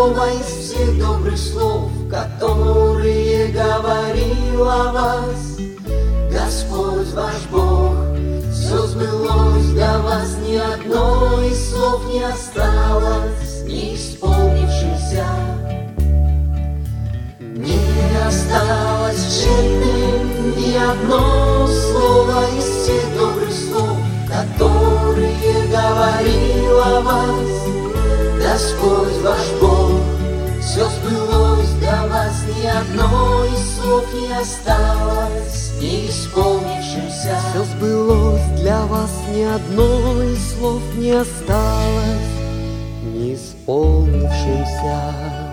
слово из всех добрых слов, которые говорил о вас Господь ваш Бог. Все сбылось для вас, ни одно из слов не осталось не исполнившимся. Не осталось тщетным ни одно слово из всех добрых слов, которые говорил о вас Господь ваш Бог. Все сбылось для вас, ни одно из слов не осталось не исполнившимся. Все сбылось для вас, ни одно из слов не осталось не исполнившимся.